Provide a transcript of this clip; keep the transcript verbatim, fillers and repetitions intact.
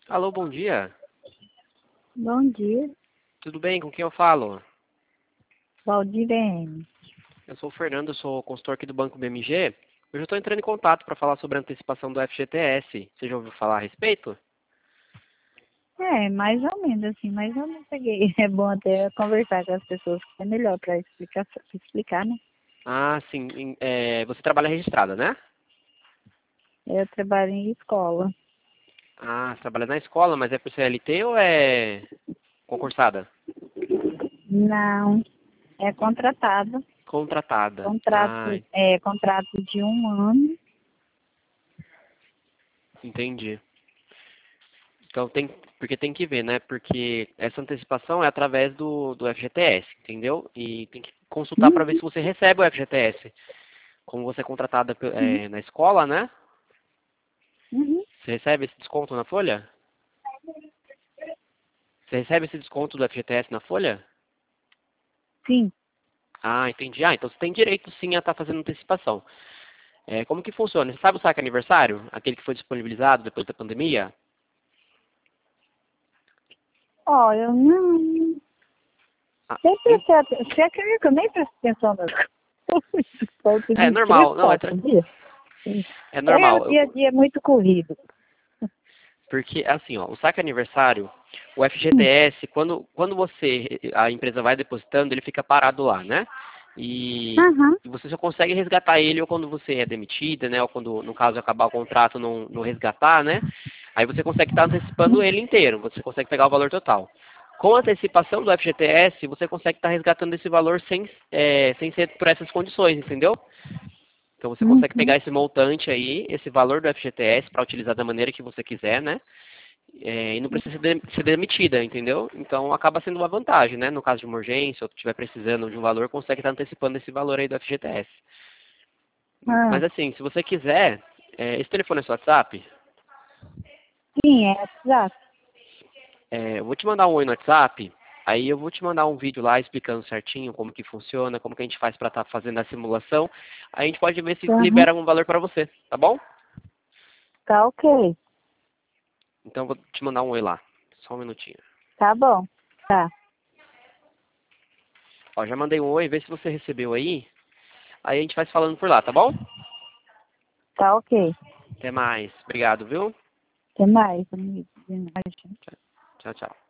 Alô, bom dia. Bom dia, Tudo bem? Com quem eu falo? Valdirene. Eu sou o Fernando, eu sou consultor aqui do Banco B M G. Eu já estou entrando em contato para falar sobre a antecipação do F G T S. Você já ouviu falar a respeito? É, mais ou menos assim, mas eu não peguei. É bom até conversar com as pessoas, que é melhor para explicar, pra explicar, né? Ah, sim. em- é, você trabalha registrada, né? Eu trabalho em escola. Ah, você trabalha na escola, mas é por C L T ou é concursada? Não, é contratado. Contratada. Ah, Contrato, é contrato de um ano. entendi. Então tem, porque tem que ver, né? Porque essa antecipação é através do, do F G T S, entendeu? E tem que consultar para ver Uhum, se você recebe o F G T S. Como você é contratada pe- uhum, é, na escola, né? uhum. Você recebe esse desconto na folha? Você recebe esse desconto do F G T S na folha? Sim. Ah, entendi. Ah, então você tem direito sim a estar fazendo antecipação. É, como que funciona? Você sabe o saque aniversário? Aquele que foi disponibilizado depois da pandemia? Ó, eu não. Ah, Nem em- prestei atenção. Você acredita que eu nem presto atenção nas coisas? Falta é de três, normal, não, é, quatro tra- dias. é É, o normal. dia a Eu- dia é muito corrido. porque, assim, ó, o saque aniversário, o Hum, F G T S, quando, quando você, a empresa vai depositando, ele fica parado lá, né? E, Aham. e você só consegue resgatar ele ou quando você é demitida, né? Ou quando, no caso, acabar o contrato, não, não resgatar, né? Aí você consegue estar antecipando ele inteiro, você consegue pegar o valor total. Com a antecipação do F G T S, você consegue estar resgatando esse valor sem, é, sem ser por essas condições, entendeu? Então você consegue Uhum. pegar esse montante aí, esse valor do F G T S, para utilizar da maneira que você quiser, né? É, e não precisa ser de- ser demitida, entendeu? Então acaba sendo uma vantagem, né? No caso de uma urgência, ou estiver precisando de um valor, consegue estar antecipando esse valor aí do F G T S. Ah, Mas assim, se você quiser, é, esse telefone é seu WhatsApp, sim, é exato. é, eu vou te mandar um oi no WhatsApp, aí eu vou te mandar um vídeo lá explicando certinho como que funciona, como que a gente faz para estar fazendo a simulação. Aí a gente pode ver se Aham. libera algum valor para você, tá bom? Tá ok. Então eu vou te mandar um oi lá. Só um minutinho. Tá bom. Tá. Ó, já mandei um oi, vê se você recebeu aí. Aí a gente vai se falando por lá, tá bom? Tá ok. Até mais. Obrigado, viu? Até mais, amigo. De nada. Tchau, tchau.